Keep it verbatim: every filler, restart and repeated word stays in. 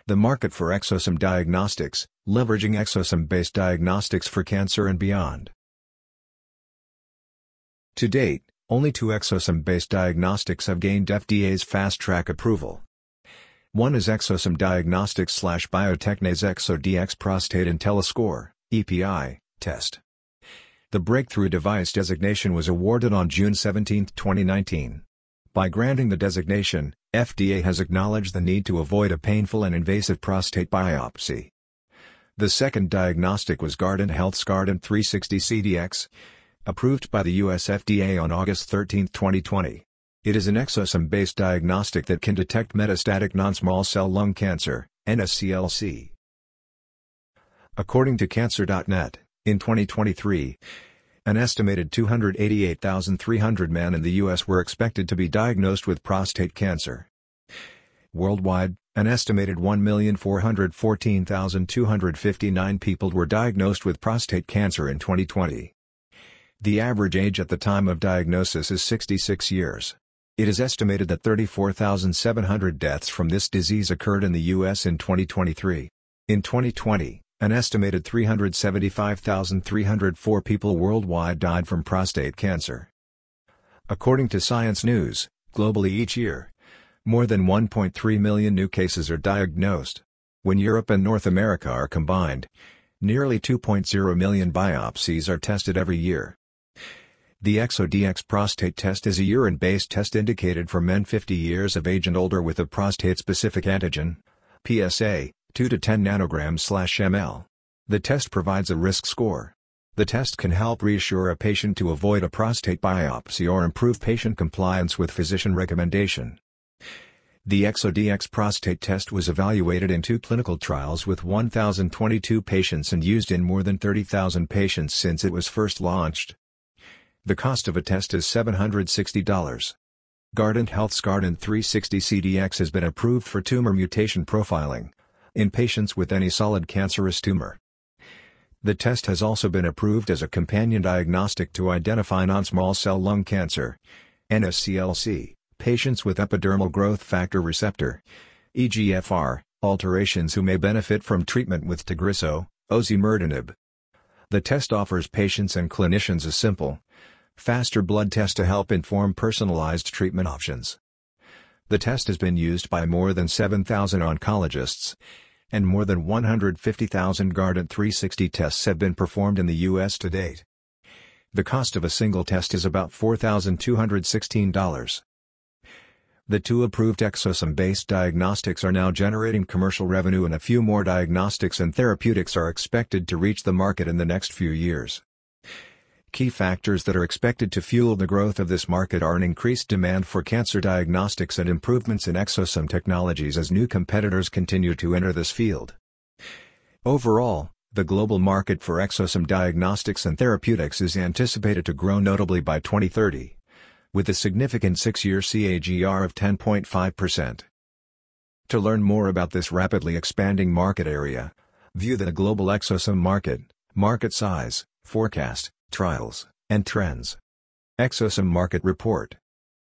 The market for exosome diagnostics, leveraging exosome-based diagnostics for cancer and beyond. To date, only two exosome-based diagnostics have gained F D A's Fast Track approval. One is Exosome Diagnostics slash Bio-Techne's ExoDx Prostate IntelliScore, E P I, test. The Breakthrough Device designation was awarded on June seventeenth, twenty nineteen. By granting the designation, F D A has acknowledged the need to avoid a painful and invasive prostate biopsy. The second diagnostic was Guardant Health's Guardant three sixty C D X, approved by the U S F D A on August thirteenth, twenty twenty. It is an exosome-based diagnostic that can detect metastatic non-small cell lung cancer, N S C L C. According to Cancer dot net, in twenty twenty-three, an estimated two hundred eighty-eight thousand three hundred men in the U S were expected to be diagnosed with prostate cancer. Worldwide, an estimated one million four hundred fourteen thousand two hundred fifty-nine people were diagnosed with prostate cancer in twenty twenty. The average age at the time of diagnosis is sixty-six years. It is estimated that thirty-four thousand seven hundred deaths from this disease occurred in the U S in twenty twenty-three. In twenty twenty, an estimated three hundred seventy-five thousand three hundred four people worldwide died from prostate cancer. According to Science News, globally each year, more than one point three million new cases are diagnosed. When Europe and North America are combined, nearly two point zero million biopsies are tested every year. The ExoDx prostate test is a urine-based test indicated for men fifty years of age and older with a prostate-specific antigen, P S A, two to ten nanograms per milliliter. The test provides a risk score. The test can help reassure a patient to avoid a prostate biopsy or improve patient compliance with physician recommendation. The ExoDx prostate test was evaluated in two clinical trials with one thousand twenty-two patients and used in more than thirty thousand patients since it was first launched. The cost of a test is seven hundred sixty dollars. Guardant Health's Guardant three sixty C D X has been approved for tumor mutation profiling in patients with any solid cancerous tumor. The test has also been approved as a companion diagnostic to identify non-small cell lung cancer, N S C L C, patients with epidermal growth factor receptor, E G F R, alterations who may benefit from treatment with Tagrisso, osimertinib. The test offers patients and clinicians a simple, faster blood test to help inform personalized treatment options. The test has been used by more than seven thousand oncologists, and more than one hundred fifty thousand Guardant three sixty tests have been performed in the U S to date. The cost of a single test is about four thousand two hundred sixteen dollars. The two approved exosome-based diagnostics are now generating commercial revenue, and a few more diagnostics and therapeutics are expected to reach the market in the next few years. Key factors that are expected to fuel the growth of this market are an increased demand for cancer diagnostics and improvements in exosome technologies as new competitors continue to enter this field. Overall, the global market for exosome diagnostics and therapeutics is anticipated to grow notably by twenty thirty, with a significant six-year C A G R of ten point five percent. To learn more about this rapidly expanding market area, view the global exosome market, market size, forecast, trials, and trends. Exosome Market Report.